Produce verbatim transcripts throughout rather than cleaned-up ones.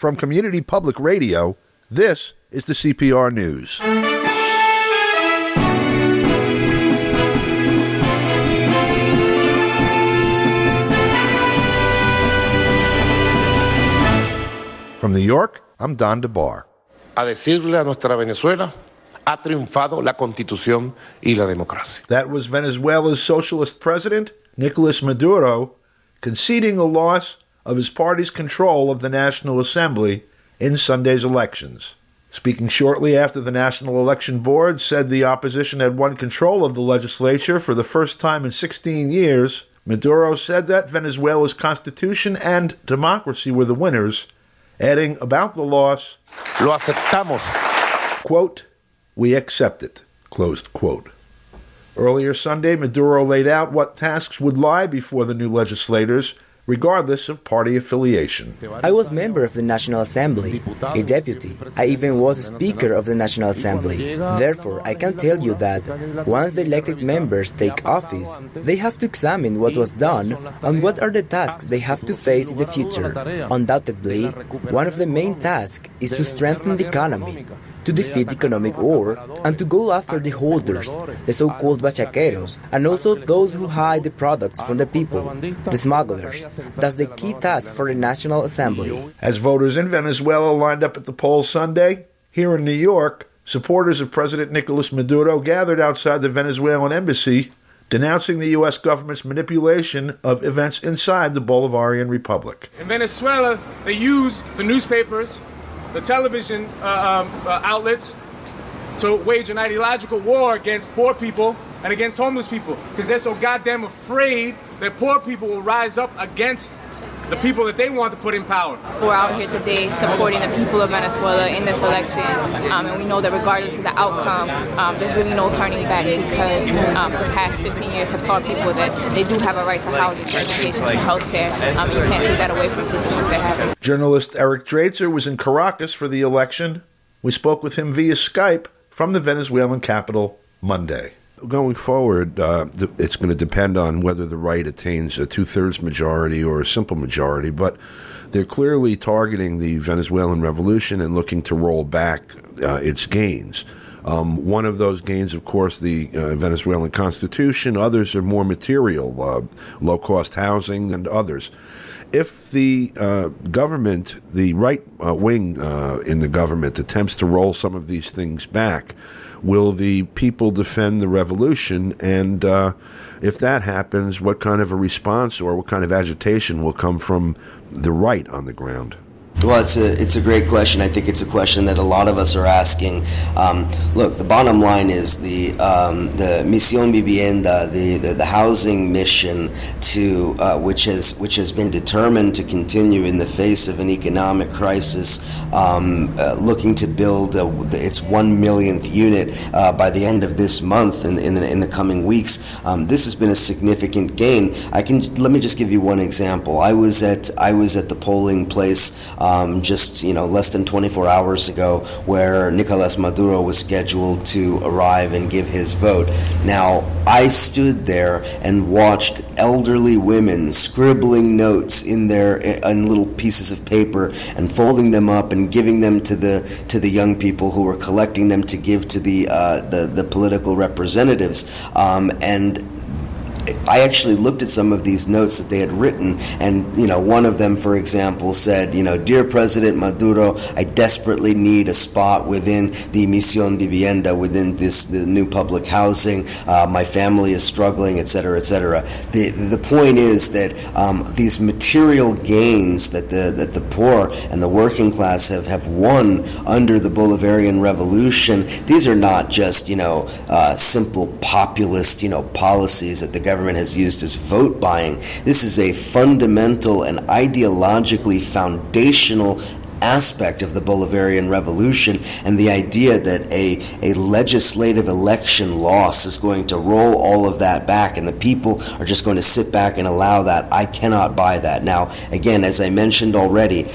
From Community Public Radio, this is the C P R News. From New York, I'm Don DeBar. A decirle a nuestra Venezuela, ha triunfado la Constitución y la democracia. That was Venezuela's socialist president, Nicolas Maduro, conceding a loss of his party's control of the National Assembly in Sunday's elections. Speaking shortly after the National Election Board said the opposition had won control of the legislature for the first time in sixteen years, Maduro said that Venezuela's constitution and democracy were the winners, adding about the loss, Lo aceptamos. Quote, we accept it, closed quote. Earlier Sunday, Maduro laid out what tasks would lie before the new legislators, regardless of party affiliation. I was member of the National Assembly, a deputy. I even was Speaker of the National Assembly. Therefore, I can tell you that once the elected members take office, they have to examine what was done and what are the tasks they have to face in the future. Undoubtedly, one of the main tasks is to strengthen the economy, to defeat economic war, and to go after the holders, the so-called bachaqueros, and also those who hide the products from the people, the smugglers. That's the key task for the National Assembly. As voters in Venezuela lined up at the polls Sunday, here in New York, supporters of President Nicolas Maduro gathered outside the Venezuelan embassy, denouncing the U S government's manipulation of events inside the Bolivarian Republic. In Venezuela, they use the newspapers, the television uh, um, uh, outlets to wage an ideological war against poor people and against homeless people because they're so goddamn afraid that poor people will rise up against the people that they want to put in power. We're out here today supporting the people of Venezuela in this election, um, and we know that regardless of the outcome, um, there's really no turning back because um, the past fifteen years have taught people that they do have a right to housing, to education, to health care, um, and you can't take that away from people once they have it. Journalist Eric Draitser was in Caracas for the election. We spoke with him via Skype from the Venezuelan capital Monday. Going forward, uh, it's going to depend on whether the right attains a two-thirds majority or a simple majority, but they're clearly targeting the Venezuelan revolution and looking to roll back uh, its gains. Um, one of those gains, of course, the uh, Venezuelan constitution. Others are more material, uh, low-cost housing and others. If the uh, government, the right uh, wing uh, in the government, attempts to roll some of these things back, will the people defend the revolution? And uh, if that happens, what kind of a response or what kind of agitation will come from the right on the ground? Well, it's a it's a great question. I think it's a question that a lot of us are asking. Um, look, the bottom line is the um, the Misión Vivienda, the, the, the housing mission, to uh, which has which has been determined to continue in the face of an economic crisis, um, uh, looking to build a, its one millionth unit uh, by the end of this month and in, in, the, in the coming weeks. Um, this has been a significant gain. I can let me just give you one example. I was at I was at the polling place. Um, just, you know, less than twenty-four hours ago, where Nicolas Maduro was scheduled to arrive and give his vote. Now, I stood there and watched elderly women scribbling notes in their in little pieces of paper and folding them up and giving them to the to the young people who were collecting them to give to the uh, the, the political representatives. Um, and I actually looked at some of these notes that they had written, and, you know, one of them, for example, said, you know, Dear President Maduro, I desperately need a spot within the Misión Vivienda, within this the new public housing. Uh, my family is struggling, et cetera, et cetera. The the point is that um, these material gains that the that the poor and the working class have, have won under the Bolivarian Revolution, these are not just, you know, uh, simple populist, you know, policies that the government government has used as vote buying. This is a fundamental and ideologically foundational aspect of the Bolivarian Revolution, and the idea that a, a legislative election loss is going to roll all of that back and the people are just going to sit back and allow that, I cannot buy that. Now, again, as I mentioned already,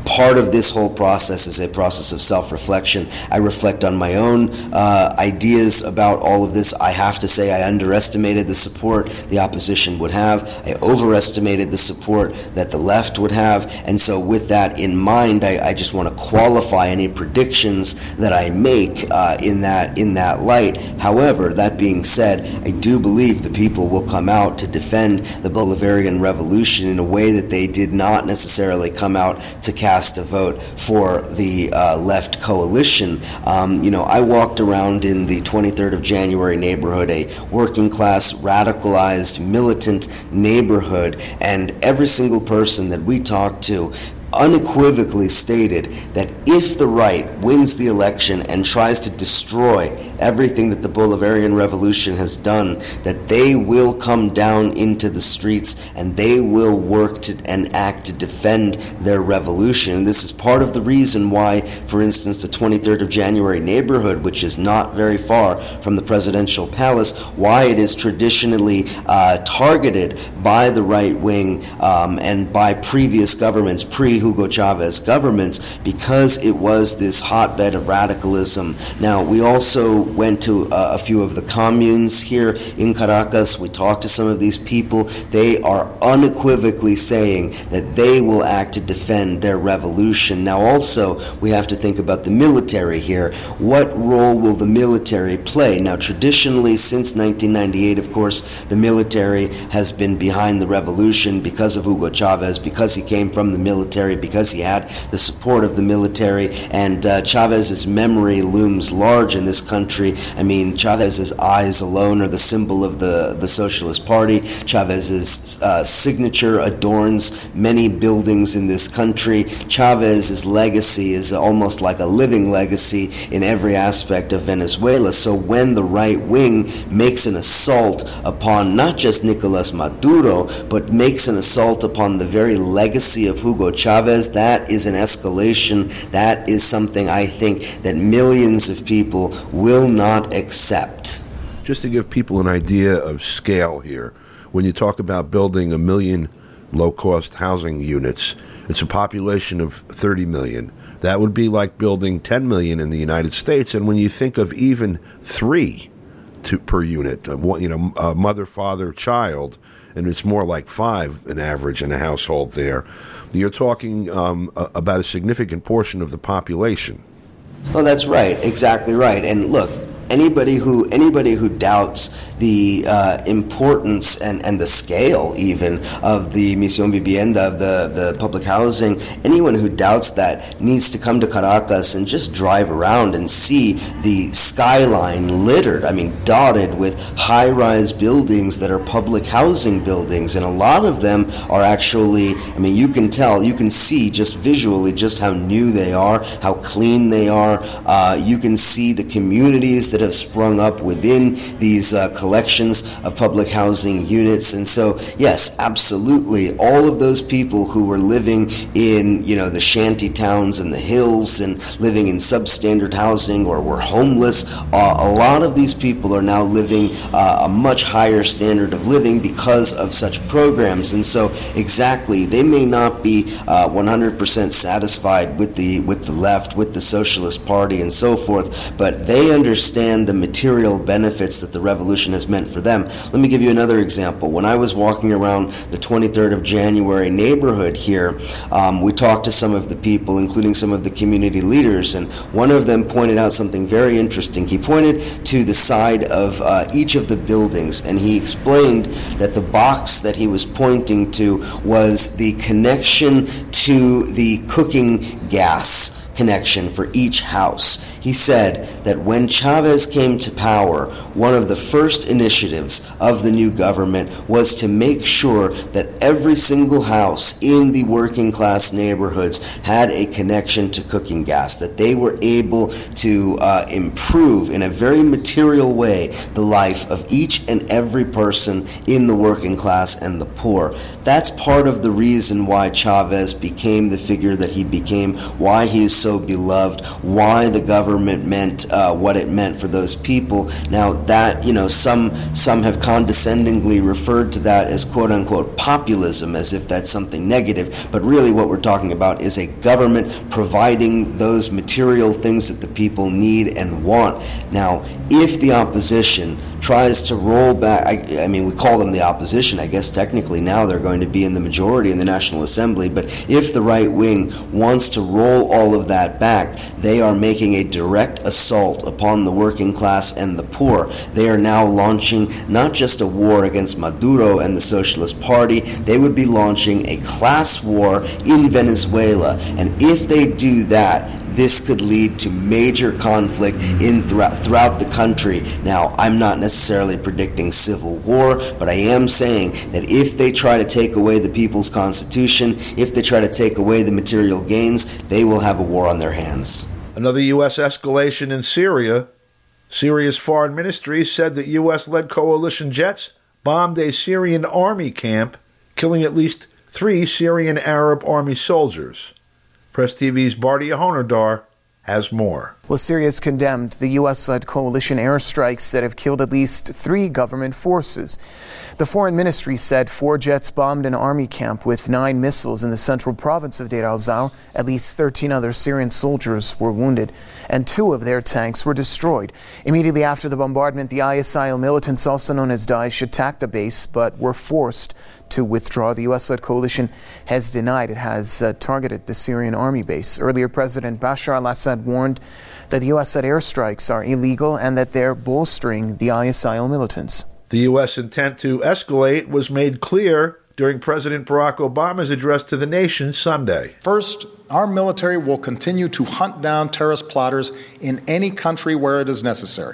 part of this whole process is a process of self-reflection. I reflect on my own uh, ideas about all of this. I have to say I underestimated the support the opposition would have. I overestimated the support that the left would have. And so with that in mind, I, I just want to qualify any predictions that I make uh, in that in that light. However, that being said, I do believe the people will come out to defend the Bolivarian Revolution in a way that they did not necessarily come out to cast a vote for the uh, left coalition. Um, you know, I walked around in the twenty-third of January neighborhood, a working class, radicalized, militant neighborhood, and every single person that we talked to unequivocally stated that if the right wins the election and tries to destroy everything that the Bolivarian Revolution has done, that they will come down into the streets and they will work to and act to defend their revolution. And this is part of the reason why, for instance, the twenty-third of January neighborhood, which is not very far from the presidential palace, why it is traditionally uh, targeted by the right wing um, and by previous governments, pre Hugo Chavez governments, because it was this hotbed of radicalism. Now, we also went to uh, a few of the communes here in Caracas. We talked to some of these people. They are unequivocally saying that they will act to defend their revolution. Now, also, we have to think about the military here. What role will the military play? Now, traditionally, since nineteen ninety-eight, of course, the military has been behind the revolution because of Hugo Chavez, because he came from the military, because he had the support of the military, and uh, Chavez's memory looms large in this country. I mean, Chavez's eyes alone are the symbol of the, the Socialist Party. Chavez's uh, signature adorns many buildings in this country. Chavez's legacy is almost like a living legacy in every aspect of Venezuela. So when the right wing makes an assault upon not just Nicolas Maduro, but makes an assault upon the very legacy of Hugo Chavez, that is an escalation. That is something I think that millions of people will not accept. Just to give people an idea of scale here, when you talk about building a million low-cost housing units, it's a population of thirty million. That would be like building ten million in the United States. And when you think of even three to, per unit, you know, a mother, father, child, and it's more like five an average in a household there, you're talking um, about a significant portion of the population. Well, that's right, exactly right. And look, anybody who anybody who doubts the uh, importance and, and the scale even of the Misión Vivienda, of the, the public housing, anyone who doubts that needs to come to Caracas and just drive around and see the skyline littered, I mean dotted with high-rise buildings that are public housing buildings, and a lot of them are actually, I mean you can tell, you can see just visually just how new they are, how clean they are. Uh, you can see the communities that have sprung up within these uh, collections of public housing units. And so, yes, absolutely, all of those people who were living in, you know, the shanty towns and the hills and living in substandard housing or were homeless, uh, a lot of these people are now living uh, a much higher standard of living because of such programs. And so, exactly, they may not be uh, one hundred percent satisfied with the with the left, with the Socialist Party and so forth, but they understand the material benefits that the revolution has meant for them. Let me give you another example. When I was walking around the twenty-third of January neighborhood here, um, we talked to some of the people, including some of the community leaders, and one of them pointed out something very interesting. He pointed to the side of uh, each of the buildings, and he explained that the box that he was pointing to was the connection to the cooking gas connection for each house. He said that when Chavez came to power, one of the first initiatives of the new government was to make sure that every single house in the working class neighborhoods had a connection to cooking gas, that they were able to uh, improve in a very material way the life of each and every person in the working class and the poor. That's part of the reason why Chavez became the figure that he became, why he is so so beloved, why the government meant uh, what it meant for those people. Now that, you know, some some have condescendingly referred to that as quote-unquote populism, as if that's something negative, but really what we're talking about is a government providing those material things that the people need and want. Now, if the opposition tries to roll back, I, I mean, we call them the opposition, I guess technically now they're going to be in the majority in the National Assembly, but if the right wing wants to roll all of that back, they are making a direct assault upon the working class and the poor. They are now launching not just a war against Maduro and the Socialist Party, they would be launching a class war in Venezuela, and if they do that, this could lead to major conflict in throughout, throughout the country. Now, I'm not necessarily predicting civil war, but I am saying that if they try to take away the people's constitution, if they try to take away the material gains, they will have a war on their hands. Another U S escalation in Syria. Syria's foreign ministry said that U S-led coalition jets bombed a Syrian army camp, killing at least three Syrian Arab army soldiers. Press T V's Bardia Honardar has more. Well, Syria has condemned the U S-led coalition airstrikes that have killed at least three government forces. The foreign ministry said four jets bombed an army camp with nine missiles in the central province of Deir al-Zawr. At least thirteen other Syrian soldiers were wounded, and two of their tanks were destroyed. Immediately after the bombardment, the I S I L militants, also known as Daesh, attacked the base but were forced to withdraw. The U S-led coalition has denied it has uh, targeted the Syrian army base. Earlier, President Bashar al-Assad warned that the U S-led airstrikes are illegal and that they're bolstering the I S I L militants. The U S intent to escalate was made clear during President Barack Obama's address to the nation Sunday. First, our military will continue to hunt down terrorist plotters in any country where it is necessary.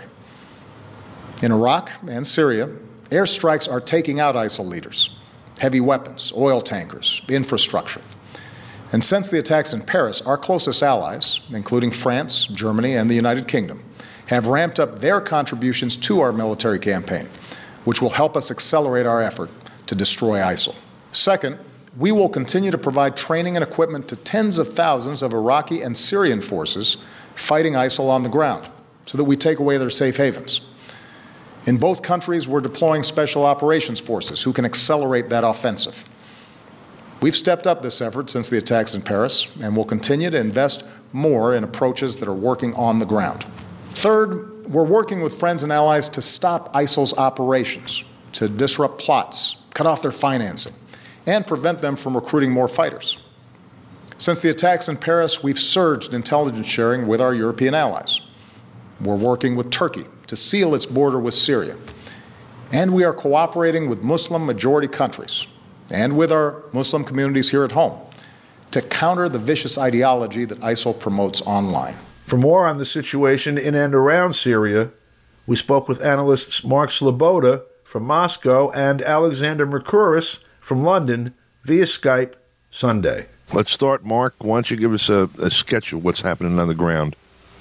In Iraq and Syria, airstrikes are taking out ISIL leaders, heavy weapons, oil tankers, infrastructure. And since the attacks in Paris, our closest allies, including France, Germany, and the United Kingdom, have ramped up their contributions to our military campaign, which will help us accelerate our effort to destroy ISIL. Second, we will continue to provide training and equipment to tens of thousands of Iraqi and Syrian forces fighting ISIL on the ground so that we take away their safe havens. In both countries, we're deploying special operations forces who can accelerate that offensive. We've stepped up this effort since the attacks in Paris, and will continue to invest more in approaches that are working on the ground. Third, we're working with friends and allies to stop ISIL's operations, to disrupt plots, cut off their financing, and prevent them from recruiting more fighters. Since the attacks in Paris, we've surged intelligence sharing with our European allies. We're working with Turkey to seal its border with Syria. And we are cooperating with Muslim-majority countries and with our Muslim communities here at home to counter the vicious ideology that ISIL promotes online. For more on the situation in and around Syria, we spoke with analysts Mark Sloboda from Moscow and Alexander Mercouris from London via Skype Sunday. Let's start, Mark. Why don't you give us a, a sketch of what's happening on the ground?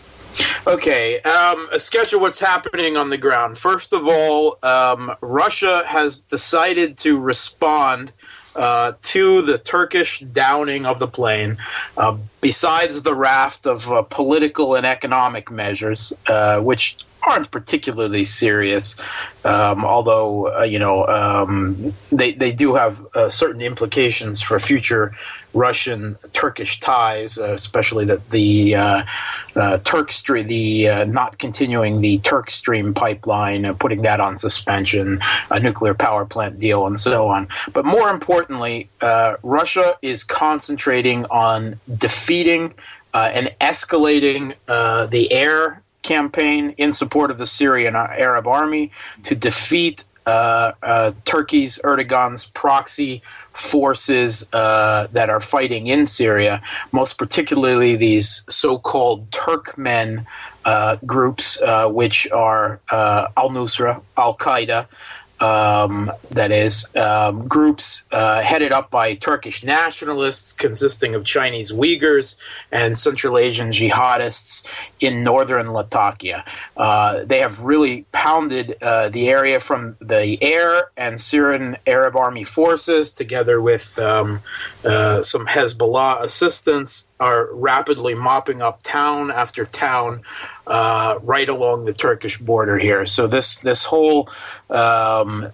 Okay, um, a sketch of what's happening on the ground. First of all, um, Russia has decided to respond uh, to the Turkish downing of the plane, uh, besides the raft of uh, political and economic measures, uh, which aren't particularly serious, um, although, uh, you know, um, they, they do have uh, certain implications for future Russian-Turkish ties, uh, especially that the uh, uh, Turk Stream, the uh, not continuing the Turk Stream pipeline, uh, putting that on suspension, a nuclear power plant deal, and so on. But more importantly, uh, Russia is concentrating on defeating uh, and escalating uh, the air campaign in support of the Syrian Arab army to defeat uh, uh, Turkey's Erdogan's proxy forces uh, that are fighting in Syria, most particularly these so-called Turkmen uh, groups, uh, which are uh, al-Nusra, Al-Qaeda, Um, that is, um, groups uh, headed up by Turkish nationalists consisting of Chinese Uyghurs and Central Asian jihadists in northern Latakia. Uh, they have really pounded uh, the area from the air, and Syrian Arab Army forces, together with um, uh, some Hezbollah assistance, are rapidly mopping up town after town uh, right along the Turkish border here. So this this whole um,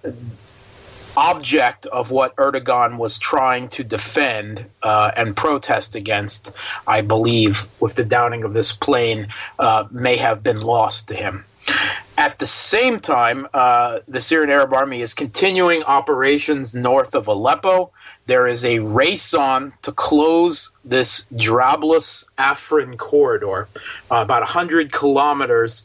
object of what Erdogan was trying to defend uh, and protest against, I believe, with the downing of this plane, uh, may have been lost to him. At the same time, uh, the Syrian Arab Army is continuing operations north of Aleppo. There is a race on to close this Jarablus Afrin corridor, uh, about one hundred kilometers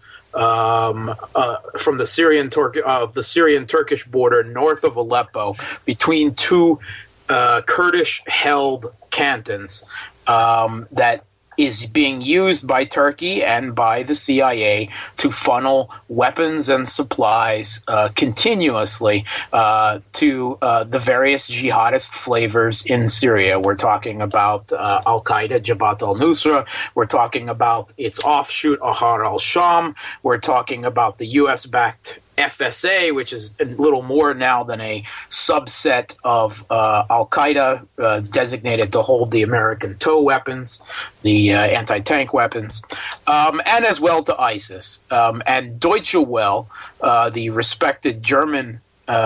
um, uh, from the Syrian Turk uh, the Syrian Turkish border north of Aleppo, between two uh, Kurdish-held cantons um, that is being used by Turkey and by the C I A to funnel weapons and supplies uh, continuously uh, to uh, the various jihadist flavors in Syria. We're talking about uh, Al-Qaeda, Jabhat al-Nusra. We're talking about its offshoot, Ahrar al-Sham. We're talking about the U S-backed F S A, which is a little more now than a subset of uh, Al-Qaeda, uh, designated to hold the American tow weapons, the uh, anti-tank weapons, um, and as well to ISIS. Um, and Deutsche Welle, uh, the respected German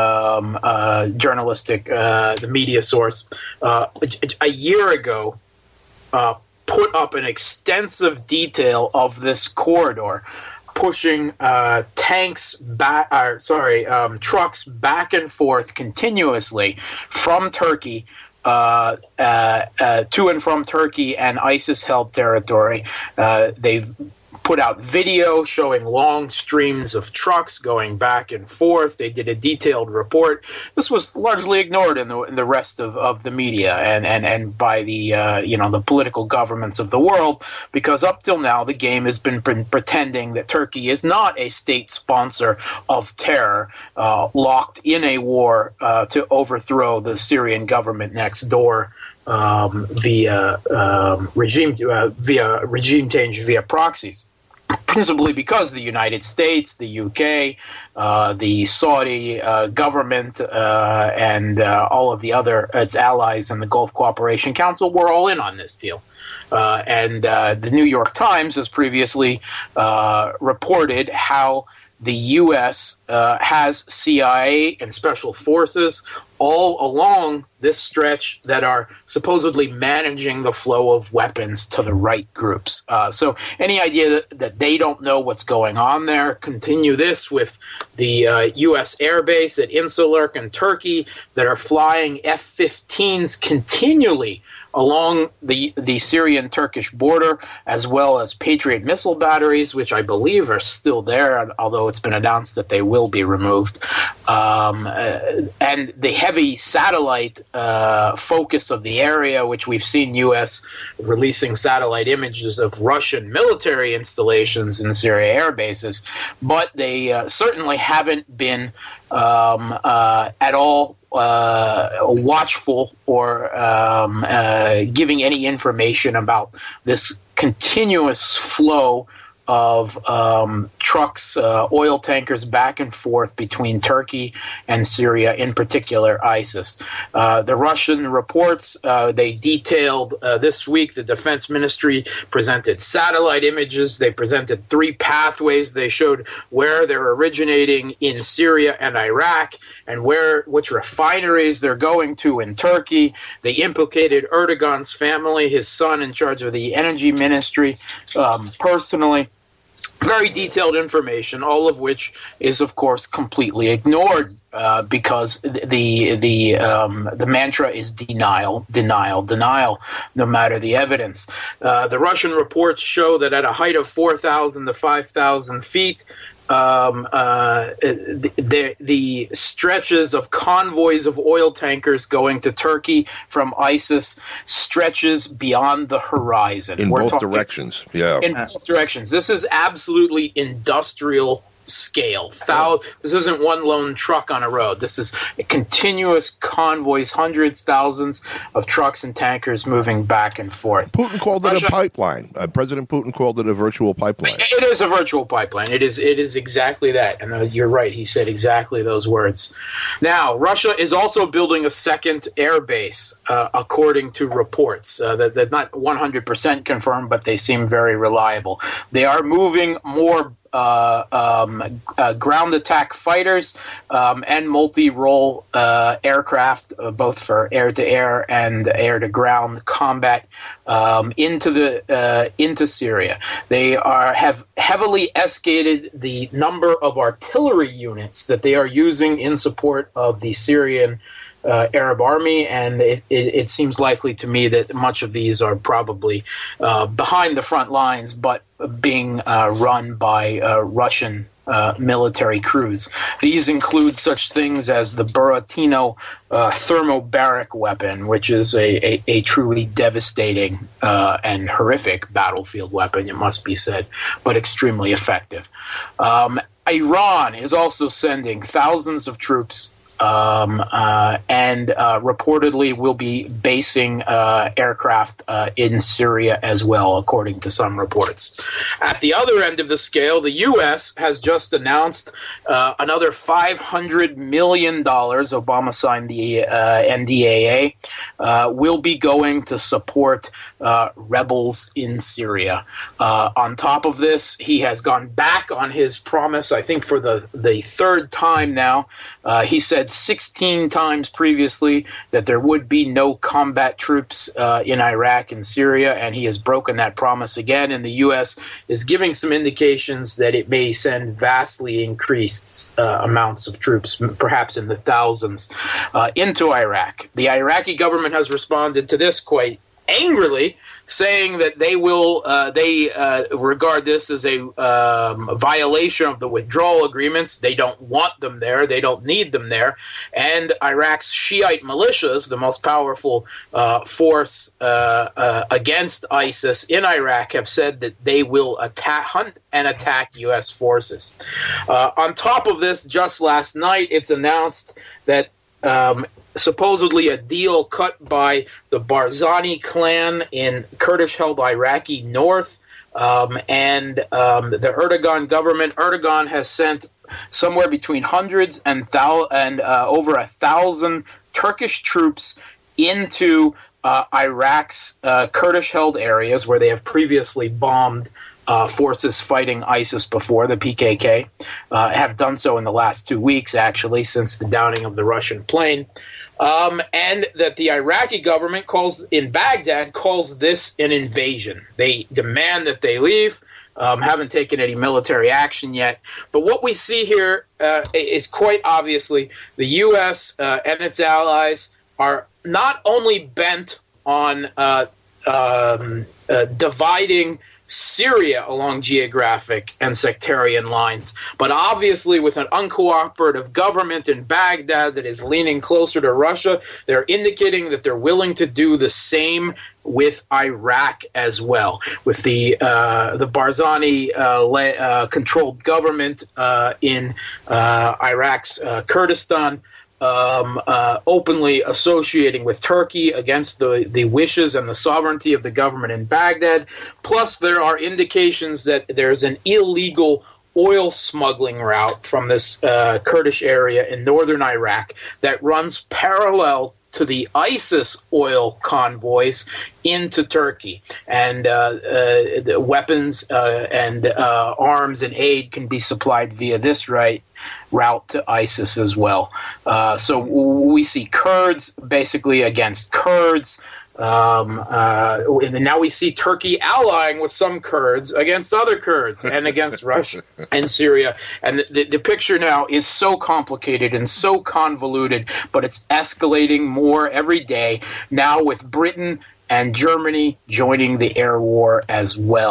um, uh, journalistic, uh, the media source, uh, a, a year ago uh, put up an extensive detail of this corridor, pushing uh, tanks back, uh, sorry, um, trucks back and forth continuously from Turkey, uh, uh, uh, to and from Turkey and ISIS-held territory. Uh, they've put out video showing long streams of trucks going back and forth. They did a detailed report. This was largely ignored in the in the rest of, of the media and, and, and by the uh, you know the political governments of the world, because up till now the game has been pre- pretending that Turkey is not a state sponsor of terror, uh, locked in a war uh, to overthrow the Syrian government next door. Um, via um, regime uh, via regime change via proxies, principally because the United States, the U K, uh, the Saudi uh, government, uh, and uh, all of the other its allies in the Gulf Cooperation Council were all in on this deal. Uh, and uh, the New York Times has previously uh, reported how the U S uh, has C I A and special forces all along this stretch that are supposedly managing the flow of weapons to the right groups. Uh, so any idea that, that they don't know what's going on there, continue this with the uh, U S Air Base at Incirlik in Turkey that are flying F fifteens continually along the the Syrian-Turkish border, as well as Patriot missile batteries, which I believe are still there, although it's been announced that they will be removed. Um, uh, and the heavy satellite uh, focus of the area, which we've seen U S releasing satellite images of Russian military installations in Syria air bases, but they uh, certainly haven't been um, uh, at all Uh, watchful or um, uh, giving any information about this continuous flow of um, trucks, uh, oil tankers back and forth between Turkey and Syria, in particular ISIS. Uh, the Russian reports, uh, they detailed uh, this week, the Defense Ministry presented satellite images. They presented three pathways. They showed where they're originating in Syria and Iraq, and where which refineries they're going to in Turkey. They implicated Erdogan's family, his son in charge of the energy ministry, um, personally. Very detailed information, all of which is, of course, completely ignored uh, because the the um, the mantra is denial, denial, denial, no matter the evidence. Uh, the Russian reports show that at a height of four thousand to five thousand feet, Um, uh, the, the stretches of convoys of oil tankers going to Turkey from ISIS stretches beyond the horizon. In We're both talking, directions, yeah. In both directions. This is absolutely industrial scale. Thou- this isn't one lone truck on a road. This is a continuous convoys, hundreds, thousands of trucks and tankers moving back and forth. Putin called it Russia, a pipeline. Uh, President Putin called it a virtual pipeline. It is a virtual pipeline. It is It is exactly that. And uh, you're right. He said exactly those words. Now, Russia is also building a second air base, uh, according to reports. Uh, that, that not one hundred percent confirmed, but they seem very reliable. They are moving more Uh, um, uh, ground attack fighters um, and multi-role uh, aircraft, uh, both for air-to-air and air-to-ground combat, um, into the uh, into Syria. They are have heavily escalated the number of artillery units that they are using in support of the Syrian Uh, Arab army, and it, it, it seems likely to me that much of these are probably uh, behind the front lines, but being uh, run by uh, Russian uh, military crews. These include such things as the Buratino uh, thermobaric weapon, which is a, a, a truly devastating uh, and horrific battlefield weapon, it must be said, but extremely effective. Um, Iran is also sending thousands of troops Um, uh, and uh, reportedly will be basing uh, aircraft uh, in Syria as well, according to some reports. At the other end of the scale, the U S has just announced uh, another five hundred million dollars, Obama signed the uh, N D A A, uh, will be going to support uh, rebels in Syria. Uh, on top of this, he has gone back on his promise, I think for the, the third time now. Uh, he said sixteen times previously that there would be no combat troops uh, in Iraq and Syria, and he has broken that promise again. And the U S is giving some indications that it may send vastly increased uh, amounts of troops, perhaps in the thousands, uh, into Iraq. The Iraqi government has responded to this quite angrily, saying that they will uh, they uh, regard this as a um, violation of the withdrawal agreements. They don't want them there. They don't need them there. And Iraq's Shiite militias, the most powerful uh, force uh, uh, against ISIS in Iraq, have said that they will attack, hunt and attack U S forces. Uh, on top of this, just last night, it's announced that um, supposedly a deal cut by the Barzani clan in Kurdish-held Iraqi north um, and um, the Erdogan government. Erdogan has sent somewhere between hundreds and, thou- and uh, over a thousand Turkish troops into uh, Iraq's uh, Kurdish-held areas where they have previously bombed Uh, forces fighting ISIS before, the P K K, uh, have done so in the last two weeks, actually, since the downing of the Russian plane. Um, and that the Iraqi government calls, in Baghdad, calls this an invasion. They demand that they leave, um, haven't taken any military action yet. But what we see here uh, is quite obviously the U S uh, and its allies are not only bent on uh, um, uh, dividing Syria along geographic and sectarian lines, but obviously with an uncooperative government in Baghdad that is leaning closer to Russia, they're indicating that they're willing to do the same with Iraq as well, with the uh, the Barzani uh, le- uh, controlled government uh, in uh, Iraq's uh, Kurdistan. Um, uh, openly associating with Turkey against the, the wishes and the sovereignty of the government in Baghdad. Plus, there are indications that there's an illegal oil smuggling route from this uh, Kurdish area in northern Iraq that runs parallel to the ISIS oil convoys into Turkey. And uh, uh, the weapons uh, and uh, arms and aid can be supplied via this right route to ISIS as well. Uh, so we see Kurds basically against Kurds. Um, uh, and now we see Turkey allying with some Kurds against other Kurds and against Russia and Syria. And the, the, the picture now is so complicated and so convoluted, but it's escalating more every day, now with Britain and Germany joining the air war as well.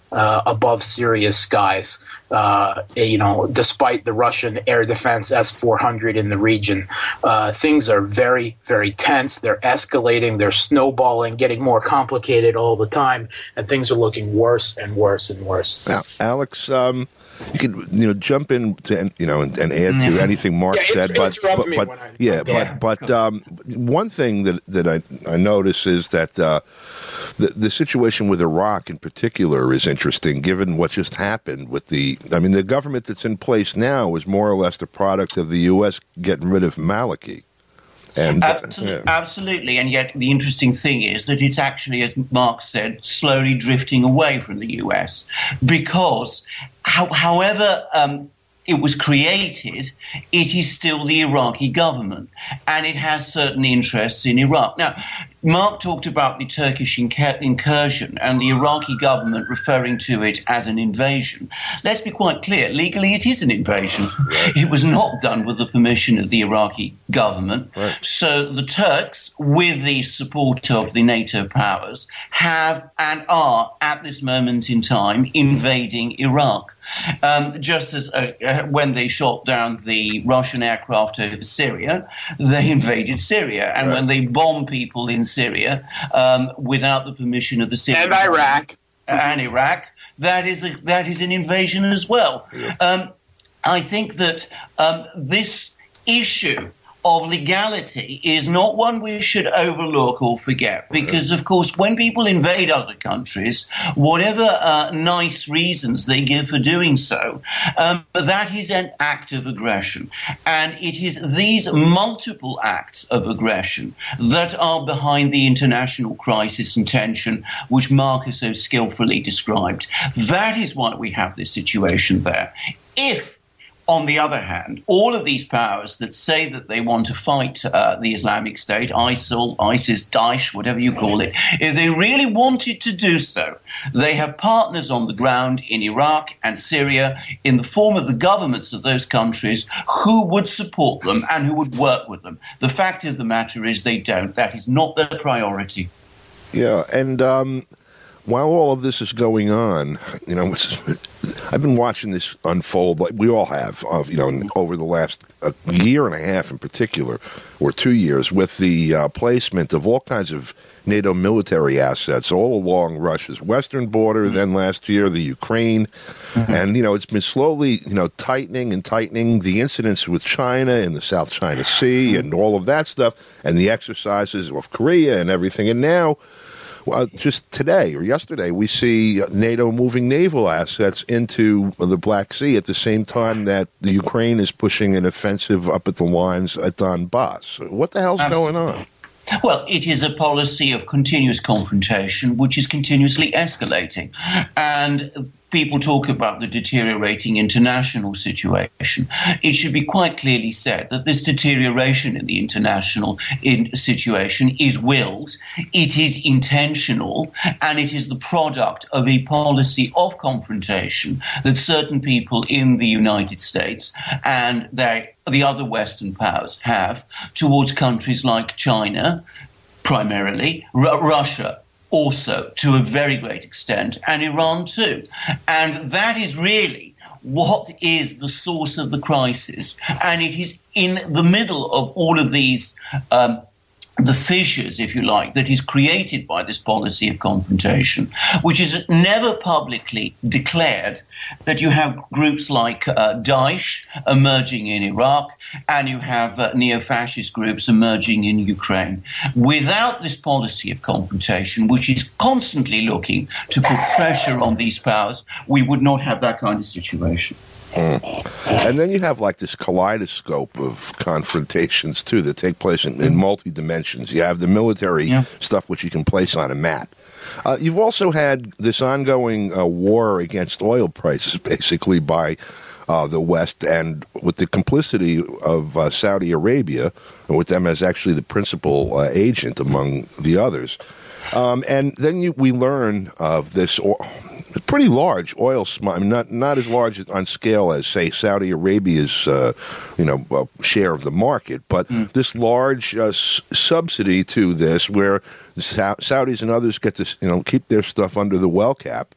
uh, above Syria's skies. Uh, you know, despite the Russian air defense S four hundred in the region, uh, things are very, very tense. They're escalating. They're snowballing, getting more complicated all the time, and things are looking worse and worse and worse. Now, Alex, um, you can you know jump in to you know and, and add to anything Mark yeah, said, but but, me but when I, yeah, yeah, but but um, one thing that that I I notice is that. Uh, The, the situation with Iraq in particular is interesting, given what just happened with the, I mean, the government that's in place now is more or less the product of the U S getting rid of Maliki. And, absolutely, yeah. absolutely, and yet the interesting thing is that it's actually, as Mark said, slowly drifting away from the U S because how, however um, it was created, it is still the Iraqi government, and it has certain interests in Iraq. Now, Mark talked about the Turkish incursion and the Iraqi government referring to it as an invasion. Let's be quite clear. Legally, it is an invasion. Right. It was not done with the permission of the Iraqi government. Right. So the Turks, with the support of the NATO powers, have and are, at this moment in time, invading Iraq. Um, just as uh, uh, when they shot down the Russian aircraft over Syria, they invaded Syria. And right. when they bomb people in Syria um, without the permission of the Syrian and Iraq and Iraq, that is a, that is an invasion as well. Yeah. Um, I think that um, this issue of legality is not one we should overlook or forget, because, of course, when people invade other countries, whatever uh, nice reasons they give for doing so, um, that is an act of aggression. And it is these multiple acts of aggression that are behind the international crisis and tension which Mark has so skillfully described. That is why we have this situation there. If, on the other hand, all of these powers that say that they want to fight uh, the Islamic State, ISIL, ISIS, Daesh, whatever you call it, if they really wanted to do so, they have partners on the ground in Iraq and Syria in the form of the governments of those countries who would support them and who would work with them. The fact of the matter is they don't. That is not their priority. Yeah, and um, while all of this is going on, you know, it's, I've been watching this unfold, like we all have, uh, you know, over the last uh, year and a half in particular, or two years, with the uh, placement of all kinds of NATO military assets all along Russia's western border, mm-hmm. then last year the Ukraine, mm-hmm. and, you know, it's been slowly, you know, tightening and tightening. The incidents with China in the South China Sea and all of that stuff, and the exercises of Korea and everything, and now, Uh, just today or yesterday, we see NATO moving naval assets into the Black Sea at the same time that the Ukraine is pushing an offensive up at the lines at Donbass. What the hell's Absolutely. going on? Well, it is a policy of continuous confrontation, which is continuously escalating. And people talk about the deteriorating international situation. It should be quite clearly said that this deterioration in the international in situation is willed, it is intentional, and it is the product of a policy of confrontation that certain people in the United States and they, the other Western powers have towards countries like China, primarily, R- Russia, also, to a very great extent, and Iran too. And that is really what is the source of the crisis. And it is in the middle of all of these, um, the fissures, if you like, that is created by this policy of confrontation, which is never publicly declared, that you have groups like uh, Daesh emerging in Iraq, and you have uh, neo-fascist groups emerging in Ukraine. Without this policy of confrontation, which is constantly looking to put pressure on these powers, we would not have that kind of situation. Mm. And then you have like this kaleidoscope of confrontations, too, that take place in, in multi-dimensions. You have the military yeah. stuff, which you can place on a map. Uh, you've also had this ongoing uh, war against oil prices, basically, by uh, the West, and with the complicity of uh, Saudi Arabia, and with them as actually the principal uh, agent among the others. Um, and then you, we learn of this o- pretty large oil smuggle. I mean, not not as large on scale as, say, Saudi Arabia's, uh, you know, uh, share of the market, but mm. this large uh, s- subsidy to this, where the Sa- Saudis and others get to, you know, keep their stuff under the well cap,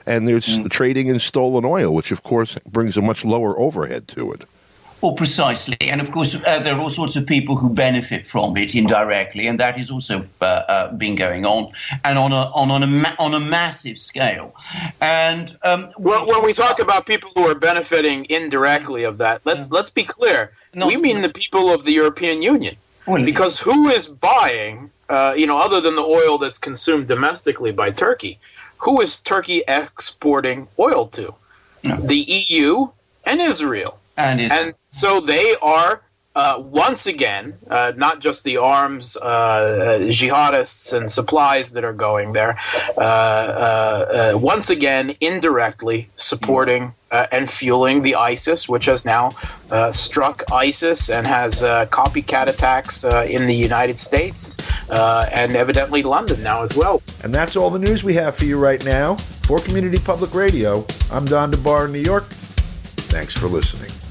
and there's mm. trading in stolen oil, which, of course, brings a much lower overhead to it. Well, precisely. And, of course, uh, there are all sorts of people who benefit from it indirectly, and that is also uh, uh, been going on, and on a on, on, a, ma- on a massive scale. And um, well, when we talk about people who are benefiting indirectly of that, let's, yeah. let's be clear. No, we mean the people of the European Union. Well, because who is buying, uh, you know, other than the oil that's consumed domestically by Turkey, who is Turkey exporting oil to? No. The E U and Israel. And, and so they are, uh, once again, uh, not just the arms, uh, jihadists and supplies that are going there, uh, uh, uh, once again, indirectly supporting uh, and fueling the ISIS, which has now uh, struck ISIS and has uh, copycat attacks uh, in the United States uh, and evidently London now as well. And that's all the news we have for you right now. For Community Public Radio, I'm Don DeBar in New York. Thanks for listening.